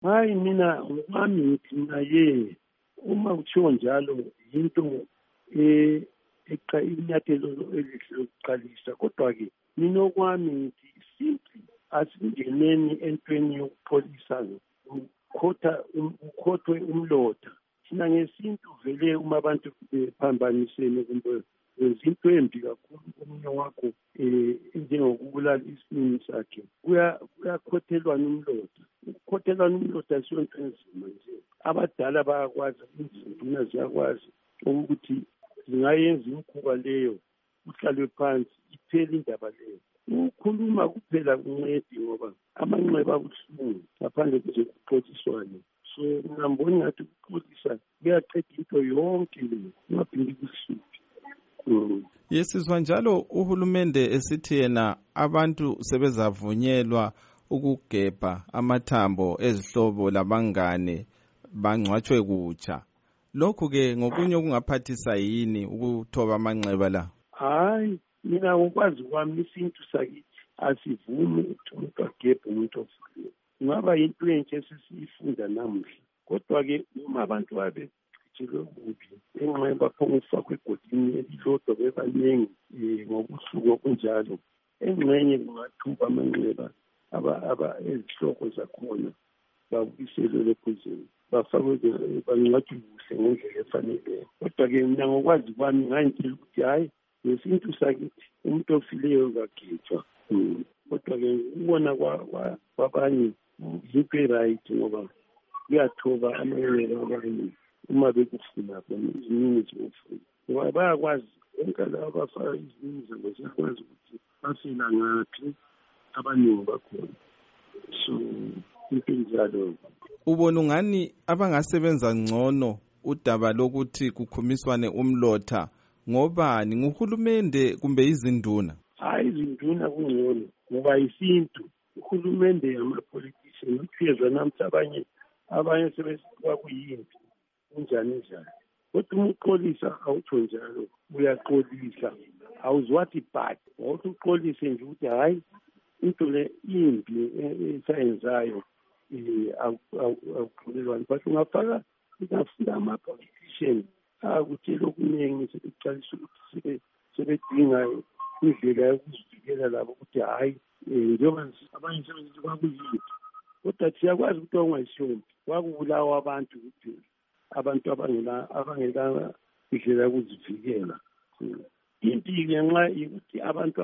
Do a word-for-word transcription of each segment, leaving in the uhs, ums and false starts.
Hayi mina ngokwami ngithi mina ye uma kuthiwa njalo into eh eqa inyathelo elihle lokuqalisa, kodwa-ke mina okwami ngithi simply asingeneni entweni yokupholisa ukhotha ukhothwe umlotha. Thina ngesintu vele uma abantu bephambanisene kumbe wenza into embi kakhulu komunye wakho um njengokubulala isinini sakhe, kuyakhothelwana umlotha. Ukukhothelwana umlotha asiyo nto enzima nje. Abadala bayakwazi, izinduna ziyakwazi ukuthi zingayenza imikhuba leyo, kuhlalwe phansi iphele indaba leyo. Ukukhuluma kuphela kuncedi ngoba amanxeba abuhlungu ngaphandle kuze kuxoxiswane. So mina ngibona ngathi ukuxolisa kuyaqeda into yonke leyo, kungaphindi kuhluphe. Mm. Yesizwa njalo uhulumende esithi yena abantu sebezavunyelwa ukugebha amathambo ezihlobo labangane bangcwatshwe kutsha. Lokhu ke ngokunye okungaphathisa yini ukuthoba amanxeba la? Hayi, mina ngokwazi kwami isintu sakithi asivumi ukuthi umuntu agebhe umuntu ofileyo. Kungaba yinto enhle esesiyifunda namuhla, kodwa-ke uma abantu babe kubi enxeba phonga ukufakwa egodini elilodwa bebaningi ngobusuku obunjalo, engxenye kungathuba amanxeba ezihloko zakhona babuyiselwe lephuzeni, bafakwe bangcwatshwe kuhle ngendlela efaneleyo. Kodwa-ke mina ngokwazi kwami ngayintshela ukuthi hhayi, ngesintu sakithi umuntu ofileyo kagejwa. Kodwa-ke ukubona kwabanye yinto e-right ngoba kuyathoba amanxeba abanye uma bekufuna khona iziningi zokufuna. Ngoba bayakwazi bonke laba abafaka iziningi zabo ziyakwazi ukuthi bafela ngaphi abaningi bakhona. So into njalo. Ubona ungani abangasebenza ngcono udaba lokuthi kukhumiswane umlotha ngobani, nguhulumende kumbe izinduna? Hayi, izinduna kungcono ngoba isintu uhulumende yama-politician uthiyezwa namhla abanye abanye sebesiba kuyimpi kunjani njani. Kodwa uma uxolisa awutsho njalo, uyaxolisa awuzwathi bad, ngokuthi uxolise nje ukuthi hhayi into le imbi esayenzayo awuxolelwani. But ungafaka ungafika ama-politician akutshela okuningi sebekuqalisa ukuthi sebedinga indlela yokuzivikela labo ukuthi hhayi njengoba abanye sebenzithi kwakuyimpi, kodwa siyakwazi ukuthi ongayisiyompi kwakubulawa abantu kuphela, abantu abangela abangela indlela yokuzivikela. Impi-ke nxa yokuthi abantu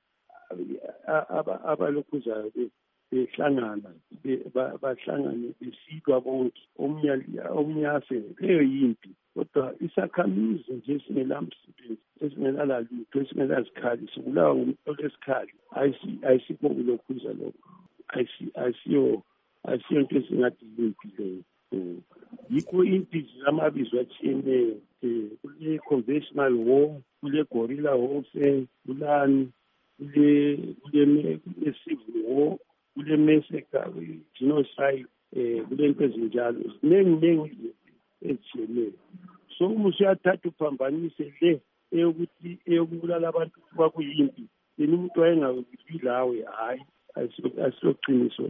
abalokhuzayo behlangana bahlangane besilwa bonke, omunye afe, leyo yimpi. Kodwa isakhamizi nje esingelamsebenzi, esingelalutho, esingelazikhali, sibulawa ngumuntu olesikhali, ayisikho kulokhuza lokho, ayisiyo ayisiyo nto esingathi yimpi leyo. Yikho impi zamabizo atshiyeneyo, kule-conventional war, kule-guerrilla warfare, kulani, kule-civil war, kule-massacre, genocide, kule nto ezinjalo, zinengi ezitshiyeneyo. So uma usuyathatha uphambanise le eyokuthi eyokubulala abantu kuba kuyimpi, yena umuntu wayengabi lawe, hhayi, asiloqiniso.